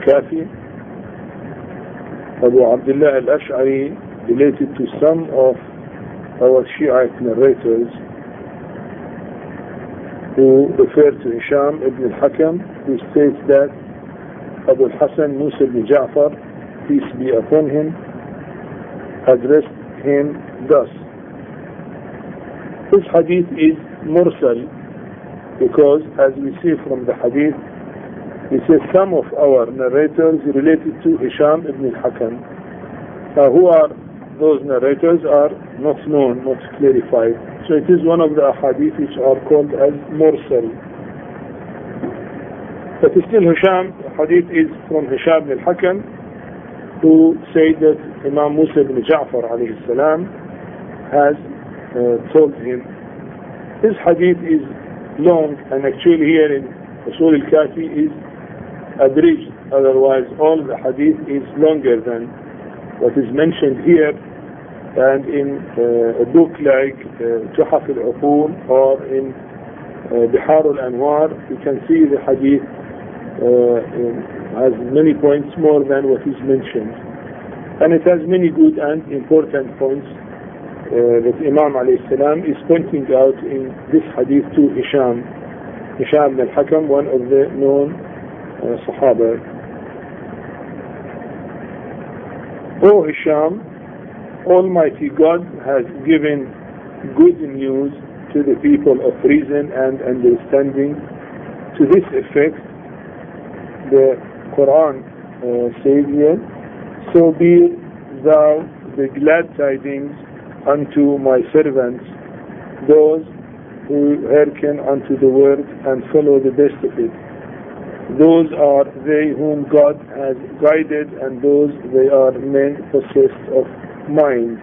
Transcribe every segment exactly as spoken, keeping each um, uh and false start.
al-Kafi, Abu Abdullah al-Ash'ari related to some of our Shiite narrators who refer to Hisham ibn al-Hakam, who states that Abu al-Hasan Musa ibn Ja'far, peace be upon him, addressed him thus. This hadith is mursal because, as we see from the hadith, it says some of our narrators related to Hisham ibn al-Hakam. Now, who are those narrators are not known, not clarified. So it is one of the hadith which are called as mursal. But still Hisham, hadith is from Hisham ibn al-Hakam, who said that Imam Musa ibn Ja'far alayhi salam has uh, told him. This hadith is long, and actually here in Usul al-Kafi is abridged, otherwise all the hadith is longer than what is mentioned here. And in uh, a book like uh, Tuhaf al-Uqul or in uh, Bihar al-Anwar, you can see the hadith uh, in, has many points more than what is mentioned, and it has many good and important points uh, that Imam alayhi salam is pointing out in this hadith to Hisham Hisham ibn al-Hakam, one of the known uh, Sahaba. O Hisham, Almighty God has given good news to the people of reason and understanding. To this effect, the Quran uh, says here, so be thou the glad tidings unto my servants, those who hearken unto the word and follow the best of it. Those are they whom God has guided, and those they are men possessed of mind.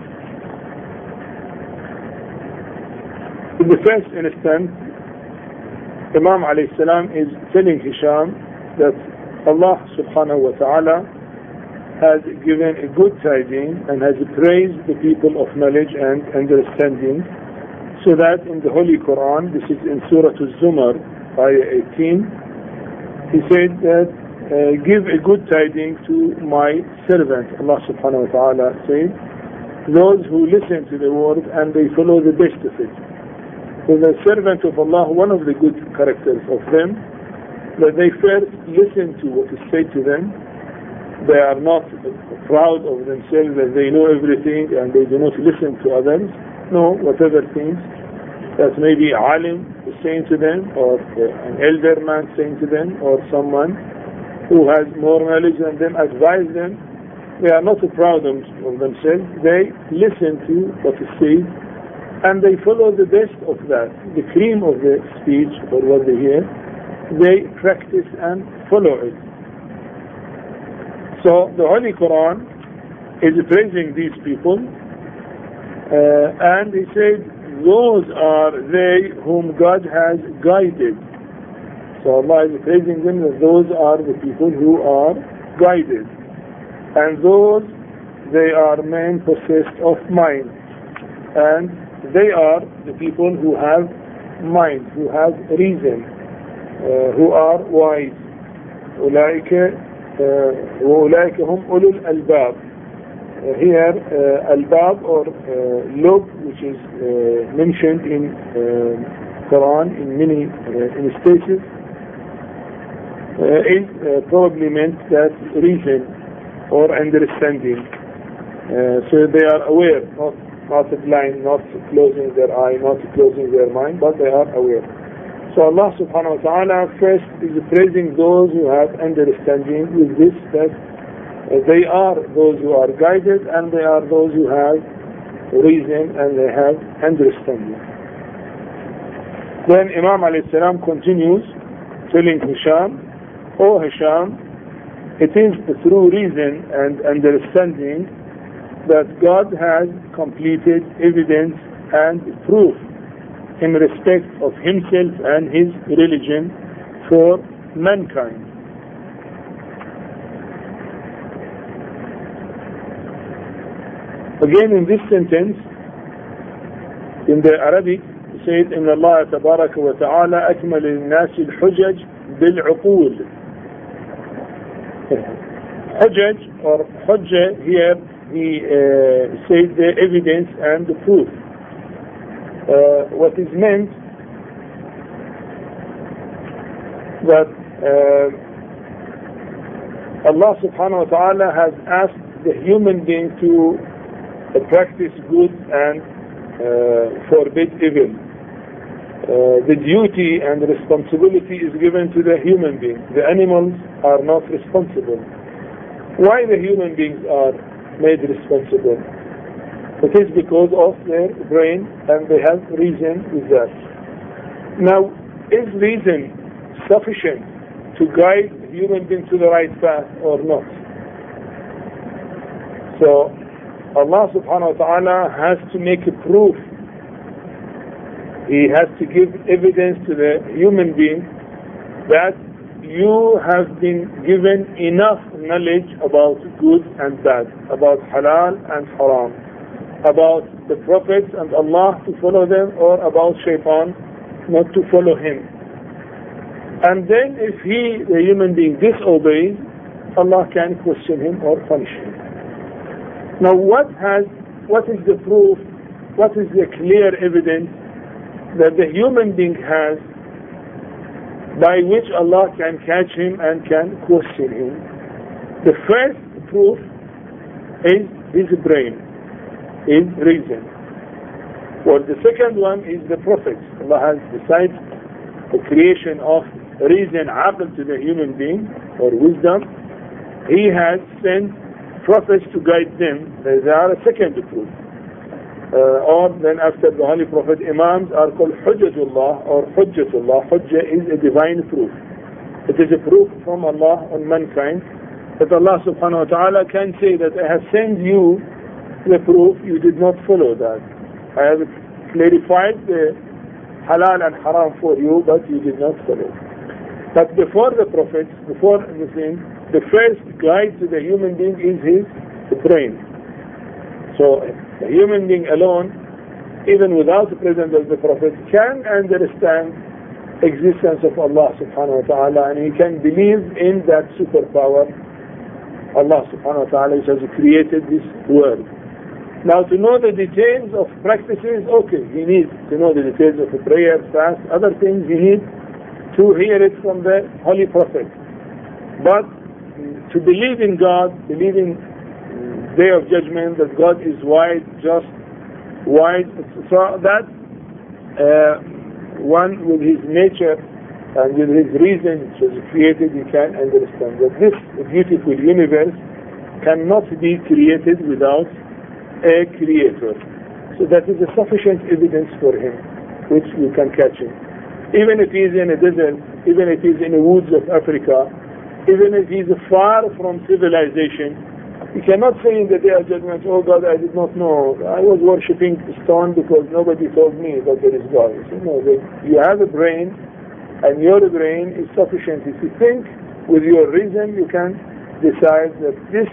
In the first instance, Imam alayhi salam is telling Hisham that Allah subhanahu wa ta'ala has given a good tidings and has praised the people of knowledge and understanding, so that in the Holy Quran, this is in Surah Al-Zumar, ayah eighteen, he said that uh, give a good tidings to my servant. Allah subhanahu wa ta'ala said, those who listen to the word and they follow the best of it. So the servant of Allah, one of the good characters of them, that they first listen to what is said to them. They are not proud of themselves that they know everything and they do not listen to others. No, whatever things that maybe alim is saying to them, or an elder man saying to them, or someone who has more knowledge than them advise them, they are not proud of themselves. They listen to what is said and they follow the best of that, the cream of the speech or what they hear. They practice and follow it. So the Holy Quran is praising these people, uh, and he said, those are they whom God has guided. So Allah is praising them that those are the people who are guided, and those they are men possessed of mind, and they are the people who have mind, who have reason, uh, who are wise. أولئك وأولئك هم أولو الألباب. Here, uh, albab or uh, lub, which is uh, mentioned in uh, Quran in many uh, instances, uh, is uh, probably meant that reason or understanding. Uh, so they are aware, not not blind, not closing their eye, not closing their mind, but they are aware. So Allah subhanahu wa ta'ala first is praising those who have understanding with this, that they are those who are guided, and they are those who have reason and they have understanding. Then Imam alayhi salam continues telling Hisham, O Hisham, it is through reason and understanding that God has completed evidence and proof in respect of himself and his religion for mankind. Again, in this sentence, in the Arabic, it said, إن الله تبارك وتعالى أكمل للناس الحجج بالعقول. Hujjaj or Hujjah here, he uh, says the evidence and the proof. Uh, what is meant that uh, Allah subhanahu wa ta'ala has asked the human being to uh, practice good and uh, forbid evil. Uh, the duty and the responsibility is given to the human being. The animals are not responsible. Why the human beings are made responsible? It is because of their brain, and they have reason with that. Now, is reason sufficient to guide human beings to the right path or not? So Allah subhanahu wa ta'ala has to make a proof. He has to give evidence to the human being that you have been given enough knowledge about good and bad, about halal and haram, about the prophets and Allah to follow them, or about shaitan not to follow him. And then if he, the human being, disobeys, Allah can question him or punish him. Now what has, what is the proof, what is the clear evidence that the human being has by which Allah can catch him and can question him? The first proof is his brain, is reason. Well, the second one is the prophets. Allah has decided the creation of reason, aql, to the human being, or wisdom. He has sent prophets to guide them. They are a second proof. Uh, or then after the Holy Prophet, Imams are called Hujjatullah or Hujjatullah. Hujjah is a divine proof. It is a proof from Allah on mankind that Allah subhanahu wa ta'ala can say that I have sent you the proof, you did not follow that. I have clarified the halal and haram for you, but you did not follow. But before the prophets, before anything, the first guide to the human being is his brain. So the human being alone, even without the presence of the Prophet, can understand existence of Allah subhanahu wa ta'ala, and he can believe in that superpower, Allah subhanahu wa ta'ala, which has created this world. Now to know the details of practices, okay, he needs to know the details of the prayer, fast, other things he needs to hear it from the Holy Prophet. But to believe in God, believe in Day of Judgment, that God is wide, just, wide, so that uh, one with his nature and with his reason which was created, he can understand that this beautiful universe cannot be created without a creator. So that is a sufficient evidence for him, which you can catch him. Even if he is in a desert, even if he is in the woods of Africa, even if he is far from civilization, you cannot say in the Day of Judgment, oh God, I did not know. I was worshipping stone because nobody told me that there is God. You know, that you have a brain, and your brain is sufficient. If you think with your reason, you can decide that this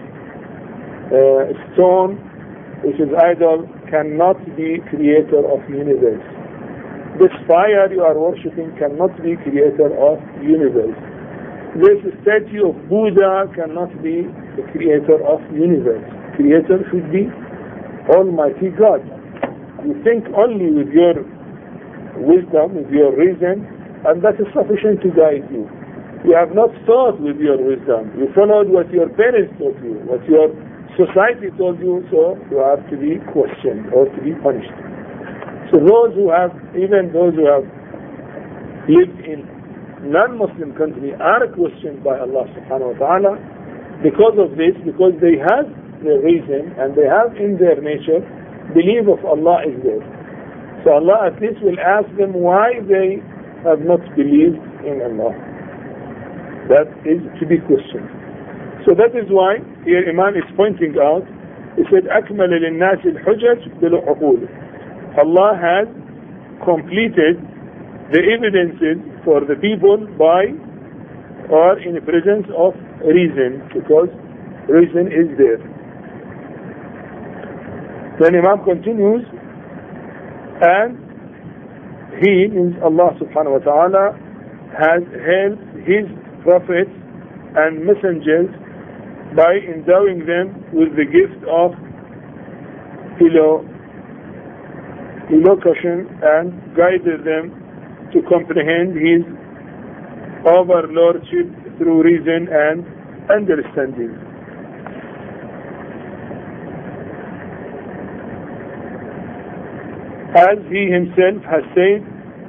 uh, stone, which is idol, cannot be creator of universe. This fire you are worshipping cannot be creator of universe. This statue of Buddha cannot be the creator of universe. Creator should be Almighty God. You think only with your wisdom, with your reason, and that is sufficient to guide you. You have not thought with your wisdom. You followed what your parents taught you, what your society told you, so you have to be questioned or to be punished. So those who have, even those who have lived in non-Muslim country are questioned by Allah subhanahu wa ta'ala because of this, because they have the reason and they have in their nature belief of Allah is there. So Allah at least will ask them why they have not believed in Allah. That is to be questioned. So that is why here Imam is pointing out, he said أكمل للناس الحجج بالعقول. Allah has completed the evidences for the people by or in the presence of reason, because reason is there. Then Imam continues, and he, means Allah subhanahu wa ta'ala, has helped his prophets and messengers by endowing them with the gift of elo, elocution, and guided them to comprehend His overlordship through reason and understanding. As He Himself has said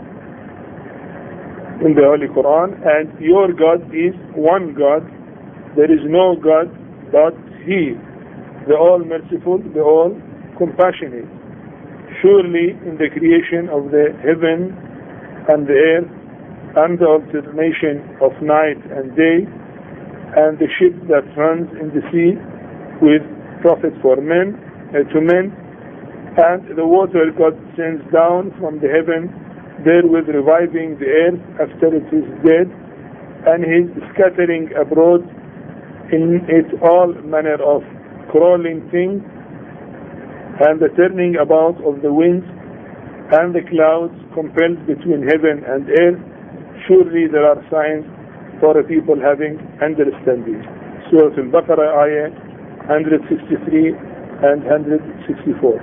in the Holy Quran, and your God is one God, there is no God but He, the All-Merciful, the All-Compassionate. Surely in the creation of the heaven and the earth, and the alternation of night and day, and the ship that runs in the sea with profit for men, uh, to men, and the water God sends down from the heaven, therewith reviving the earth after it is dead, and His scattering abroad in it all manner of crawling things, and the turning about of the winds, and the clouds compelled between heaven and earth. Surely there are signs for a people having understanding. Surah Al-Baqarah, ayah one sixty-three and one sixty-four.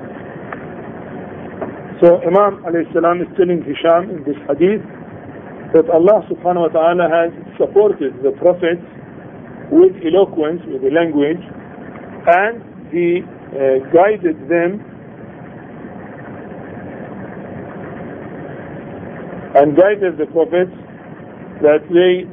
So Imam alayhi salam is telling Hisham in this hadith that Allah subhanahu wa ta'ala has supported the prophets with eloquence, with the language, and He uh, guided them and guided the prophets that they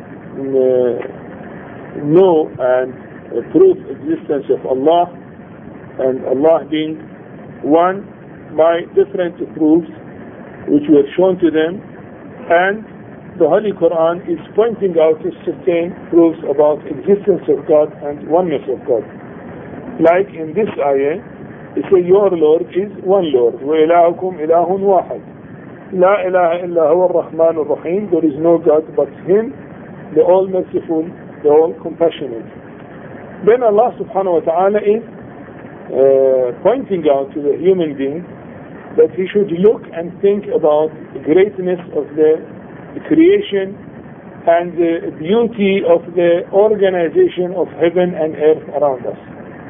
uh, know and uh, prove existence of Allah, and Allah being one, by different proofs which were shown to them, and the Holy Quran is pointing out certain proofs about existence of God and oneness of God. Like in this ayah, it says, your Lord is one Lord. وَإِلَهُكُمْ إِلَهٌ وَاحَدٌ لَا إِلَهَ إِلَّا هُوَ الرَّحْمَنُ الرَّحِيمُ. There is no God but Him, the All-Merciful, the All-Compassionate. Then Allah subhanahu wa ta'ala is uh, pointing out to the human being that he should look and think about the greatness of the creation and the beauty of the organization of heaven and earth around us.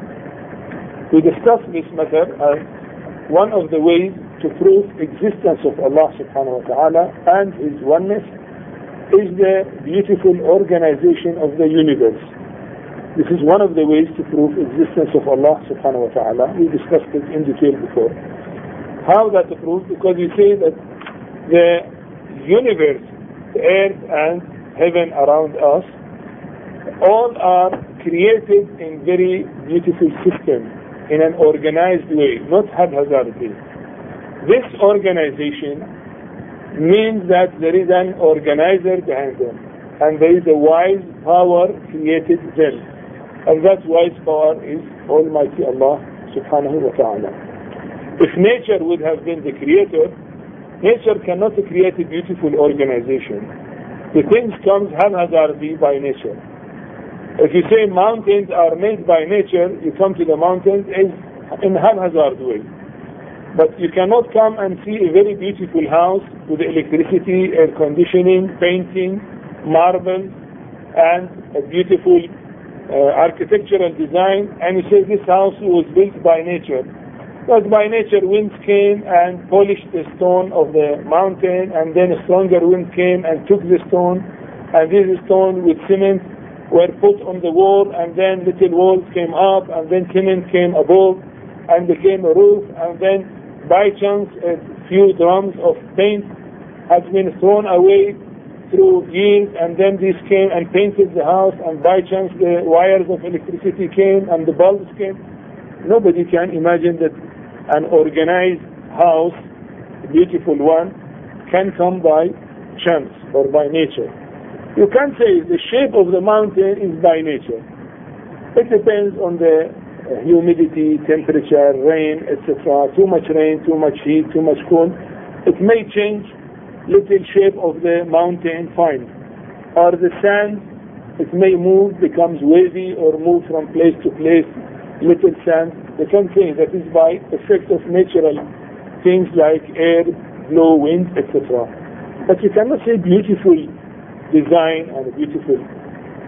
We discussed this matter as one of the ways to prove existence of Allah subhanahu wa ta'ala and His oneness is the beautiful organization of the universe. This is one of the ways to prove existence of Allah subhanahu wa ta'ala. We discussed it in detail before. How that to prove? Because we say that the universe, the earth and heaven around us, all are created in very beautiful system, in an organized way, not haphazardly. This organization means that there is an organizer behind them, and there is a wise power created them, and that wise power is Almighty Allah subhanahu wa ta'ala. If nature would have been the creator, nature cannot create a beautiful organization. The things comes haphazardly by nature. If you say mountains are made by nature, you come to the mountains in a haphazard way. But you cannot come and see a very beautiful house with electricity, air conditioning, painting, marble, and a beautiful uh, architectural design, and you say this house was built by nature. Because by nature winds came and polished the stone of the mountain, and then a stronger wind came and took the stone, and this stone with cement were put on the wall, and then little walls came up, and then cement came above and became a roof, and then by chance a few drums of paint had been thrown away through years, and then this came and painted the house, and by chance the wires of electricity came and the bulbs came. Nobody can imagine that an organized house, a beautiful one, can come by chance or by nature. You can't say the shape of the mountain is by nature. It depends on the humidity, temperature, rain, et cetera. Too much rain, too much heat, too much cold. It may change little shape of the mountain, fine. Or the sand, it may move, becomes wavy, or move from place to place, little sand. The same thing that is by effect of natural things like air, blow, wind, et cetera. But you cannot say beautiful design and a beautiful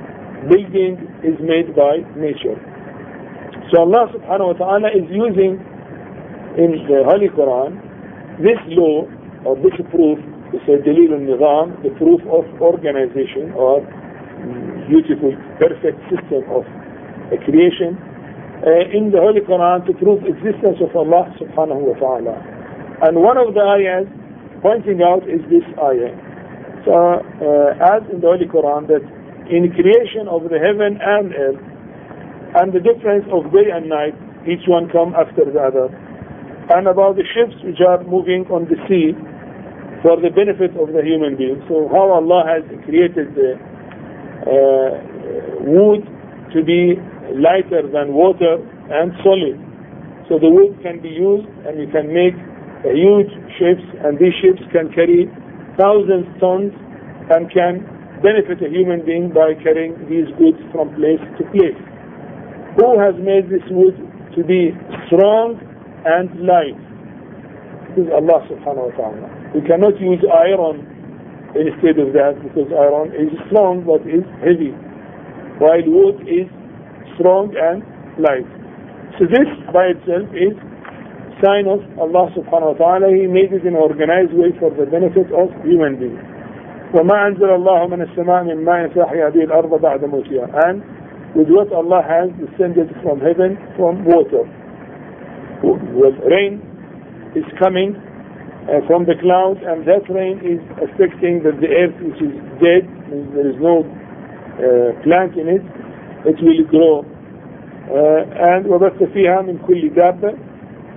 building is made by nature. So Allah subhanahu wa ta'ala is using in the Holy Quran this law or this proof, it's a dalil al-nizam, the proof of organization or beautiful, perfect system of a creation uh, in the Holy Quran to prove existence of Allah subhanahu wa ta'ala. And one of the ayahs pointing out is this ayah. So uh, as in the Holy Quran that in creation of the heaven and earth and the difference of day and night, each one come after the other, and about the ships which are moving on the sea for the benefit of the human being. So how Allah has created the uh, wood to be lighter than water and solid. So the wood can be used and you can make uh, huge ships, and these ships can carry thousands of tons and can benefit a human being by carrying these goods from place to place. Who has made this wood to be strong and light? This is Allah subhanahu wa ta'ala. We cannot use iron instead of that, because iron is strong but is heavy, while wood is strong and light. So this by itself is sign of Allah subhanahu wa ta'ala. He made it in an organized way for the benefit of human beings. وَمَا أَنزَلَ اللَّهُ مِنَ السَّمَاءِ مِنْ مَاءٍ فَأَحْيَا بِهِ الْأَرْضَ بَعْدَ مَوْتِهَا. And with what Allah has descended from heaven, from water. Well, rain is coming uh, from the clouds, and that rain is affecting that the earth which is dead, there is no uh, plant in it, it will grow. Uh, and وَبَثَّ فِيهَا مِنْ كُلِّ دَابَّةٍ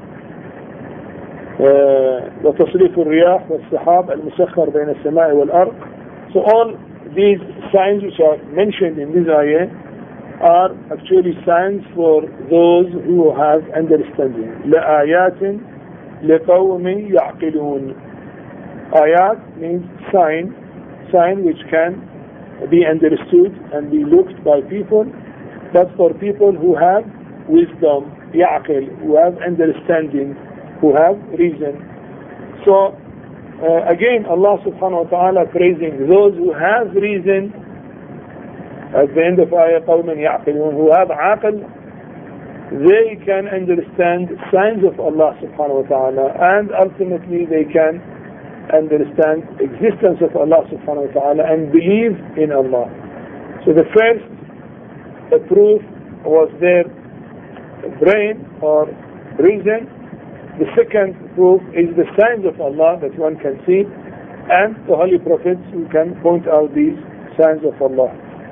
وتصريف الرياح والسحاب المسخر بين السماء والأرض. So all these signs which are mentioned in this ayah are actually signs for those who have understanding. لآيات لقوم يعقلون. Ayat means sign, sign which can be understood and be looked by people, but for people who have wisdom, يعقل, who have understanding, who have reason. So uh, again Allah subhanahu wa ta'ala praising those who have reason at the end of ayah, قَوْمًا يَعْقِلُونَ, who have aql, they can understand signs of Allah subhanahu wa ta'ala, and ultimately they can understand existence of Allah subhanahu wa ta'ala and believe in Allah. So the first the proof was their brain or reason. The second proof is the signs of Allah that one can see, and the holy prophets who can point out these signs of Allah.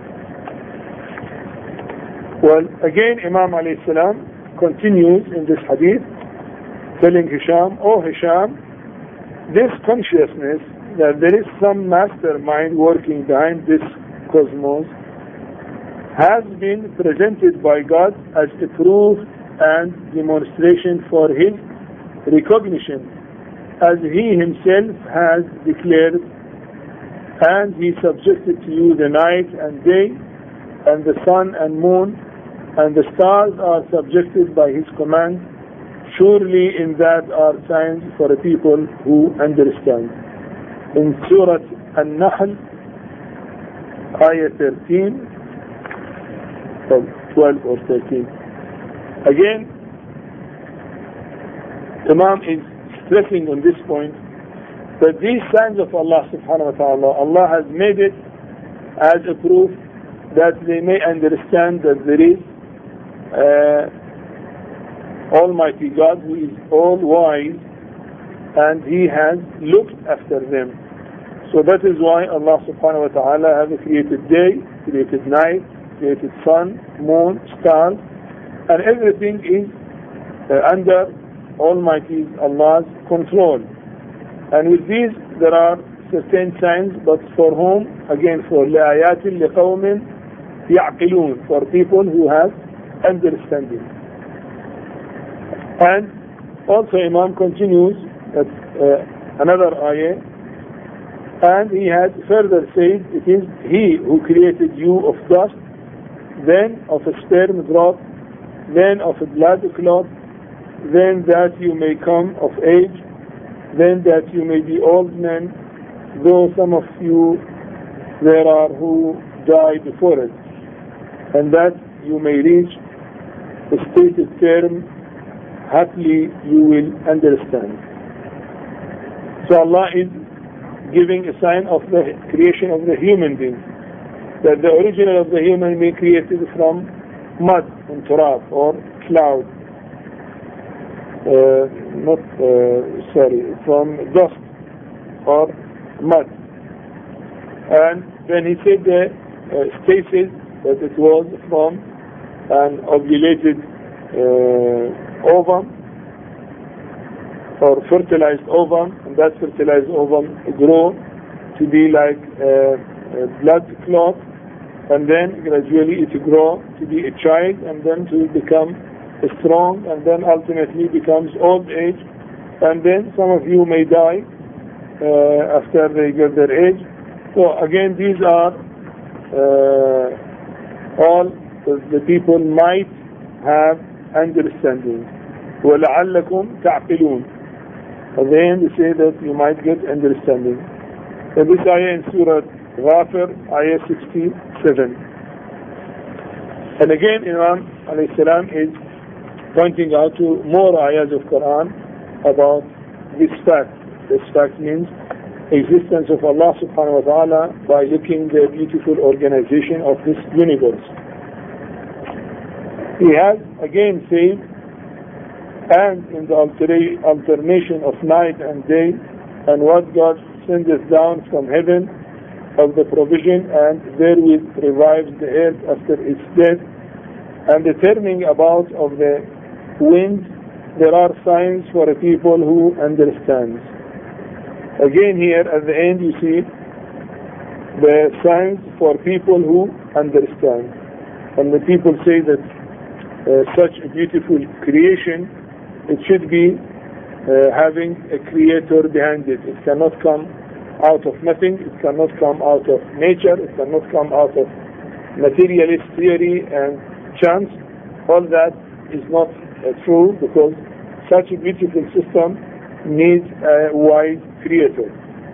Well, again Imam alayhi salam continues in this hadith telling Hisham, "Oh Hisham, this consciousness that there is some mastermind working behind this cosmos has been presented by God as a proof and demonstration for His recognition, as He Himself has declared, and He subjected to you the night and day, and the sun and moon, and the stars are subjected by His command. Surely in that are signs for the people who understand." In Surah An-Nahl, ayah thirteen, twelve or thirteen. Again, Imam is stressing on this point that these signs of Allah subhanahu wa ta'ala, Allah has made it as a proof that they may understand that there is uh, Almighty God who is all wise, and He has looked after them. So that is why Allah subhanahu wa ta'ala has created day, created night, created sun, moon, stars, and everything is uh, under Almighty Allah's control. And with these there are certain signs, but for whom? Again, for لآيات لقوم يعقلون, for people who have understanding. And also Imam continues at uh, another ayah, and he has further said, it is He who created you of dust, then of a sperm drop, then of a blood clot, then that you may come of age, then that you may be old men, though some of you there are who die before it. and that you may reach a stated term, happily you will understand. So Allah is giving a sign of the creation of the human being, that the original of the human being created from mud and turab or cloud, uh, not uh, sorry, from dust or mud. And when he said the uh, stated that it was from an ovulated uh, ovum or fertilized ovum, and that fertilized ovum grow to be like a, a blood clot, and then gradually it grow to be a child, and then to become strong, and then ultimately becomes old age, and then some of you may die uh, after they get their age. So again, these are uh, all the people might have understanding. وَلَعَلَّكُمْ تَعْقِلُونَ. At the end, they say that you might get understanding. And this ayah in Surah Ghafir, ayah sixty-seven. And again, Imam alayhi salam is pointing out to more ayahs of Quran about this fact. This fact means existence of Allah subhanahu wa ta'ala by looking the beautiful organization of this universe. He has again said, and in the alternation of night and day, and what God sendeth down from heaven of the provision, and therewith revives the earth after its death, and the turning about of the wind, there are signs for a people who understand. Again here at the end you see the signs for people who understand. And the people say that uh, such a beautiful creation, it should be uh, having a creator behind it. It cannot come out of nothing, it cannot come out of nature, it cannot come out of materialist theory and chance. All that is not uh, true, because such a beautiful system needs a wise creator.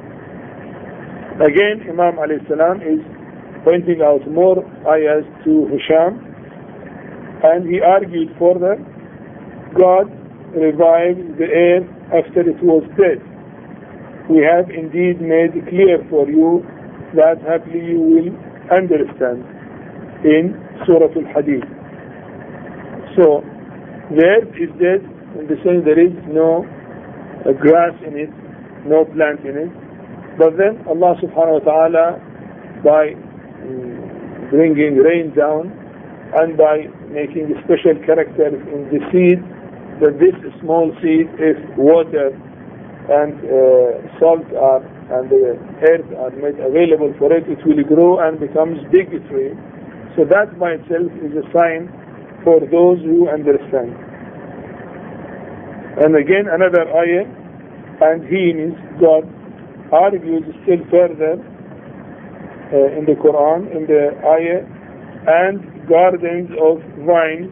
Again, Imam alayhi salam is pointing out more ayahs to Hisham, and he argued further, God revived the earth after it was dead. We have indeed made clear for you that happily you will understand in Surah Al-Hadid. So, the earth is dead in the sense there is no uh, grass in it, no plant in it. But then Allah subhanahu wa ta'ala, by um, bringing rain down and by making special characters in the seed, that this small seed, if water and uh, salt are and the earth are made available for it, it will grow and becomes big tree. So that by itself is a sign for those who understand. And again another ayah, and he means God, argues still further uh, in the Quran, in the ayah, and gardens of vines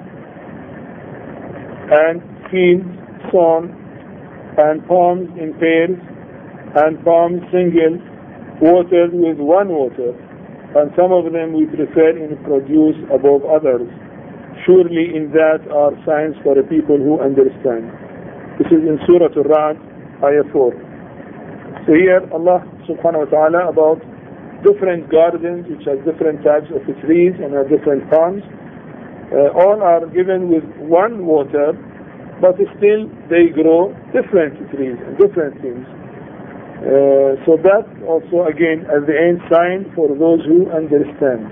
and fields sown, and palms in pairs, and palms single, watered with one water, and some of them we prefer in produce above others. Surely in that are signs for the people who understand. This is in Surah Al-Ra'd, ayah four. So here Allah subhanahu wa ta'ala about different gardens which have different types of trees and have different palms. Uh, all are given with one water, but still they grow different trees and different things. Uh, so that also again at the end sign for those who understand.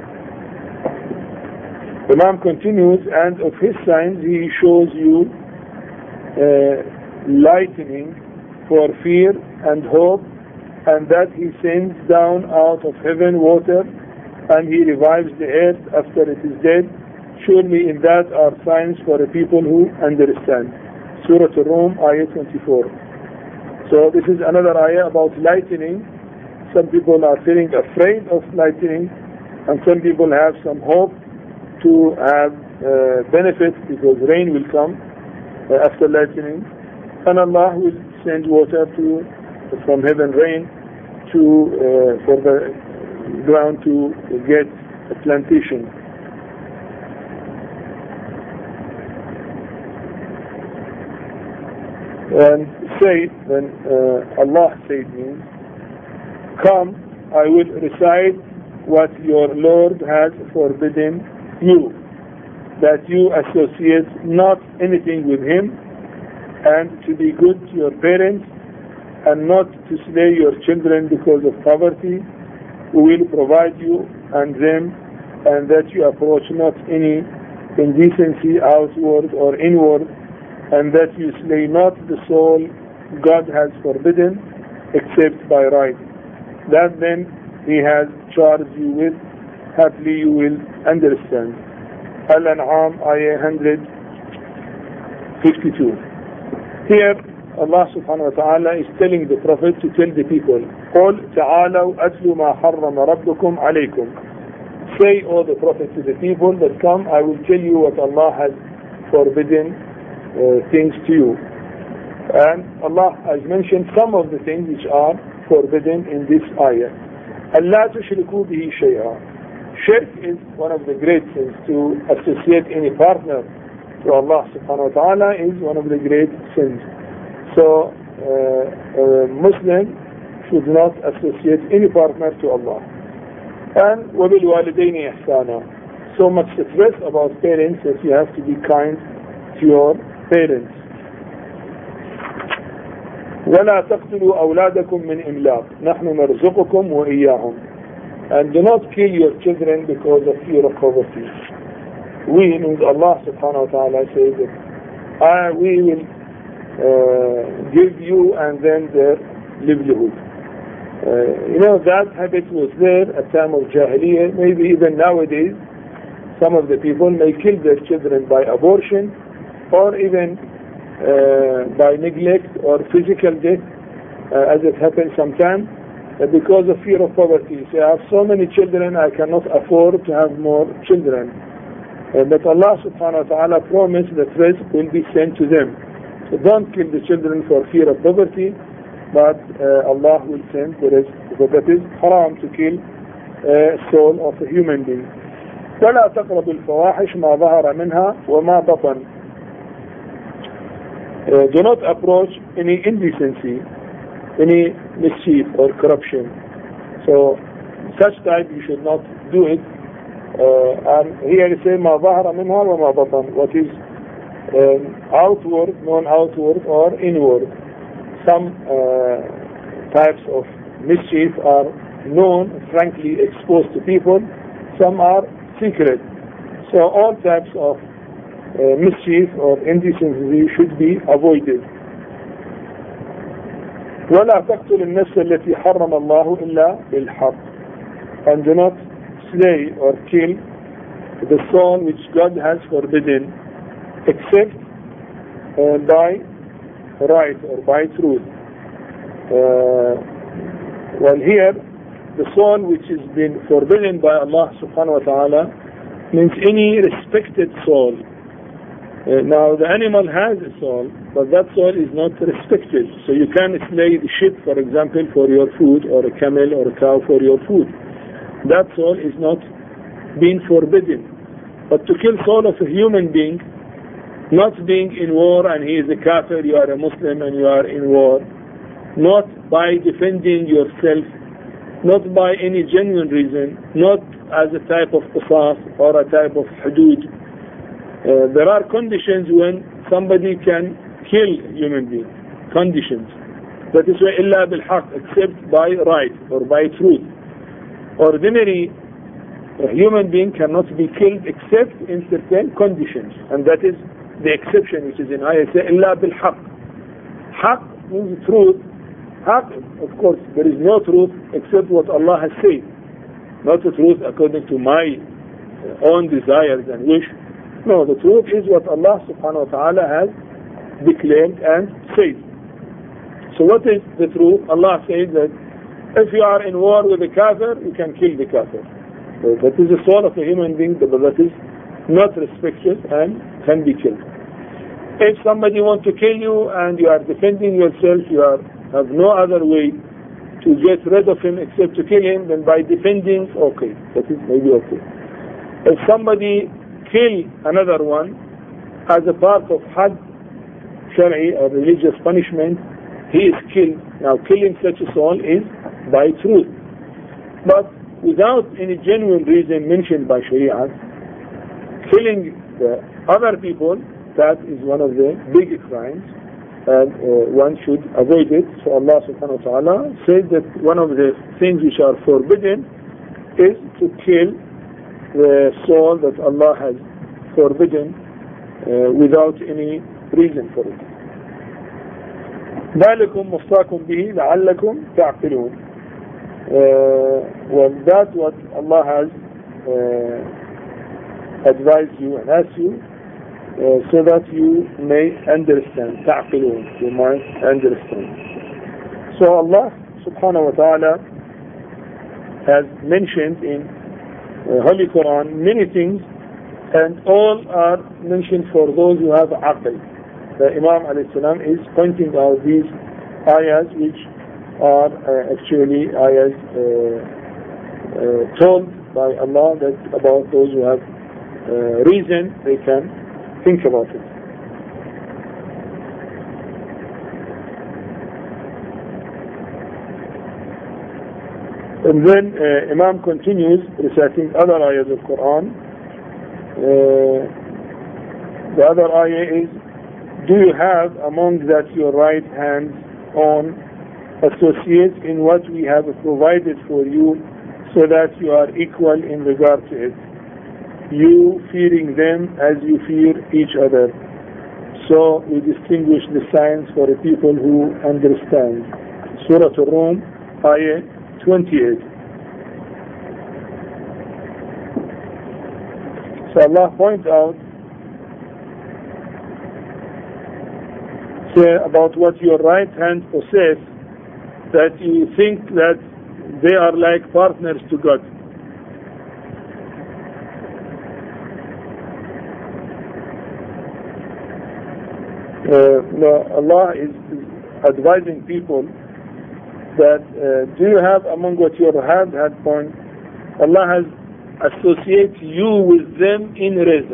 The Imam continues, and of his signs he shows you uh, lightning for fear and hope, and that he sends down out of heaven water, and he revives the earth after it is dead. Surely in that are signs for the people who understand. Surah Al-Rum, ayah twenty-four. So this is another ayah about lightning. Some people are feeling afraid of lightning, and some people have some hope to have uh, benefit because rain will come uh, after lightning, and Allah will send water to from heaven, rain to uh, for the ground to get a plantation. And say, when uh, Allah said means, come, I will recite what your Lord has forbidden you, that you associate not anything with Him, and to be good to your parents, and not to slay your children because of poverty. We will provide you and them, and that you approach not any indecency outward or inward, and that you slay not the soul God has forbidden except by right. That then He has charged you with, haply you will understand. Al-An'am, ayah one hundred fifty-two. Here Allah subhanahu wa ta'ala is telling the Prophet to tell the people, قُلْ تَعَالَوْا أَتْلُ مَا حَرَّمَ رَبُّكُمْ عَلَيْكُمْ. Say, O the Prophet, to the people that come, I will tell you what Allah has forbidden uh, things to you. And Allah has mentioned some of the things which are forbidden in this ayah. أَلَّا تُشْرِكُوا بِهِ شَيْئًا. Shirk is one of the great sins. To associate any partner to Allah subhanahu wa ta'ala is one of the great sins. So uh, a Muslim should not associate any partner to Allah. And وَبِالْوَالِدَيْنِ إِحْسَانًا. So much stress about parents that you have to be kind to your parents. وَلَا تَقْتُلُوا أَوْلَادَكُمْ مِنْ إِمْلَاقٍ نَحْنُ نَرْزُقُكُمْ وَإِيَّاهُمْ. And do not kill your children because of fear of poverty. We, means Allah subhanahu wa ta'ala, says that I, we will uh, give you and then their livelihood. Uh, you know, that habit was there at time of Jahiliyyah. Maybe even nowadays, some of the people may kill their children by abortion, or even uh, by neglect or physical death, uh, as it happens sometimes, uh, because of fear of poverty. So I have so many children, I cannot afford to have more children. Uh, but Allah subhanahu wa ta'ala promised that rizq will be sent to them. So don't kill the children for fear of poverty, but uh, Allah will send the rizq. So that is haram to kill a soul of a human being. وَلَا تَقْرَبُ الْفَوَاحِشْ مَا ظَهَرَ مِنْهَا وَمَا بَطَنَ. Uh, do not approach any indecency, any mischief or corruption. So such type you should not do it. Uh, and here it says مَا ظَهَرَ مِنْهَا وَمَا بَطَنَ. What is um, outward, known outward or inward. Some uh, types of mischief are known, frankly exposed to people. Some are secret. So all types of uh, mischief or indecency should be avoided. وَلَا تَقْتُلُ النَّفْسَ الَّتِي حَرَّمَ اللَّهُ إِلَّا بِالْحَقِّ. And do not slay or kill the soul which God has forbidden, except uh, by right or by truth. Uh, well, here the soul which has been forbidden by Allah subhanahu wa ta'ala means any respected soul. Uh, now the animal has a soul, but that soul is not respected. So you can slay the sheep, for example, for your food, or a camel or a cow for your food. That soul is not being forbidden. But to kill soul of a human being, not being in war and he is a kafir, you are a Muslim and you are in war, not by defending yourself, not by any genuine reason, not as a type of qisas or a type of hudud. Uh, there are conditions when somebody can kill human beings. Conditions. That is why illa bil haqq, except by right or by truth. Ordinary a human being cannot be killed except in certain conditions, and that is the exception which is in ayah illa bil haqq. Haqq means truth. Haqq, of course, there is no truth except what Allah has said, not the truth according to my own desires and wish. No, the truth is what Allah subhanahu wa ta'ala has declared and said. So what is the truth? Allah says that if you are in war with a kafir, you can kill the kafir. So that is the soul of a human being, but that is not respected and can be killed. If somebody wants to kill you and you are defending yourself, you are, have no other way to get rid of him except to kill him, then by defending, okay, that is maybe okay. If somebody kill another one as a part of had, Shari'i or religious punishment, he is killed. Now killing such a soul is by truth. But without any genuine reason mentioned by Sharia, killing the other people, that is one of the big crimes, and uh, one should avoid it. So Allah subhanahu wa ta'ala said that one of the things which are forbidden is to kill the soul that Allah has forbidden uh, without any reason for it. ذَلِكُمْ وَصَّاكُمْ بِهِ لَعَلَّكُمْ تَعْقِلُونَ Well, that's what Allah has uh, advised you and asked you, uh, so that you may understand. تَعْقِلُونَ, you might understand. So Allah subhanahu wa ta'ala has mentioned in uh, Holy Quran many things, and all are mentioned for those who have aql. The Imam alayhi salam is pointing out these ayahs which are uh, actually ayahs uh, uh, told by Allah that about those who have uh, reason, they can think about it. And then uh, Imam continues reciting other ayahs of Quran. Uh, the other ayah is, do you have among that your right hand on associates in what we have provided for you, so that you are equal in regard to it, you fearing them as you fear each other? So we distinguish the signs for the people who understand. Surah Al-Rum, ayah twenty-eight. So Allah points out say about what your right hand possess, that you think that they are like partners to God. Uh, no, Allah is, is advising people that uh, do you have among what your hand had point, Allah has associated you with them in rizq.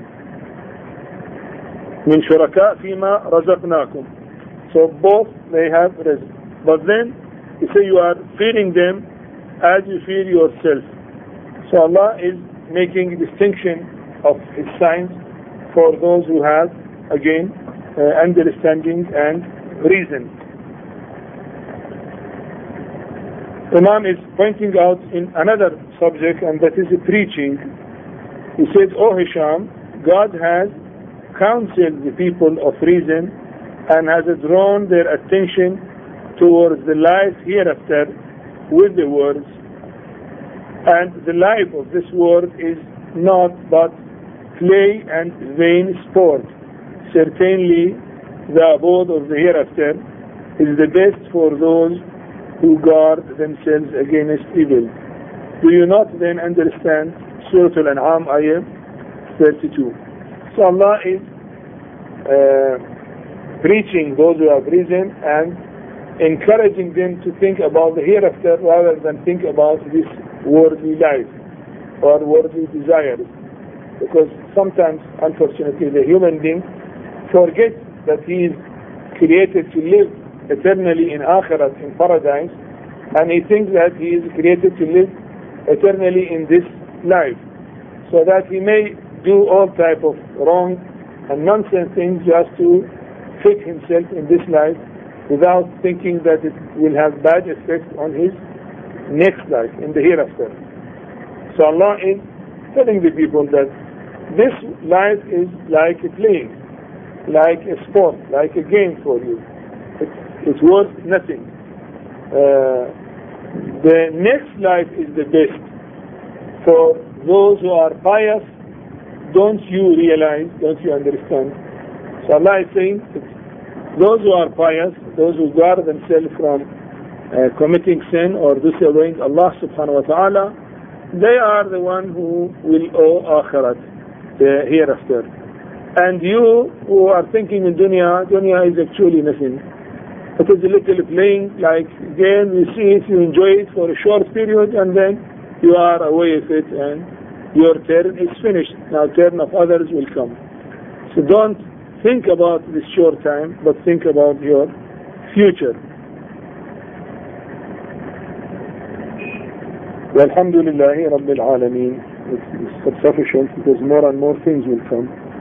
min shuraka fima razaqnakum. So both they have rizq. But then you say you are feeding them as you feed yourself. So Allah is making a distinction of His signs for those who have, again, uh, understanding and reason. Imam is pointing out in another subject, and that is preaching. He says, O Hisham, God has counseled the people of reason and has drawn their attention towards the life hereafter with the words, and the life of this world is not but play and vain sport. Certainly the abode of the hereafter is the best for those who guard themselves against evil. Do you not then understand Surah Al-An'am ayah thirty-two? So Allah is uh, preaching those who have reason and encouraging them to think about the hereafter rather than think about this worldly life or worldly desires. Because sometimes, unfortunately, the human being forgets that he is created to live eternally in Akhirat, in paradise, and he thinks that he is created to live eternally in this life, so that he may do all type of wrong and nonsense things just to fit himself in this life, without thinking that it will have bad effect on his next life, in the hereafter. So Allah is telling the people that this life is like a playing, like a sport, like a game for you. It, it's worth nothing. Uh, the next life is the best. For those who are pious, don't you realize, don't you understand? So Allah is saying, those who are pious, those who guard themselves from uh, committing sin or disobeying Allah subhanahu wa ta'ala, they are the one who will owe akhirat, the hereafter. And you who are thinking in dunya, dunya is actually nothing. It is a little playing like game, you see it, you enjoy it for a short period, and then you are away with it and your turn is finished. Now turn of others will come. So don't think about this short time, but think about your future. Walhamdulillahi Rabbil Alameen. It's sufficient because more and more things will come.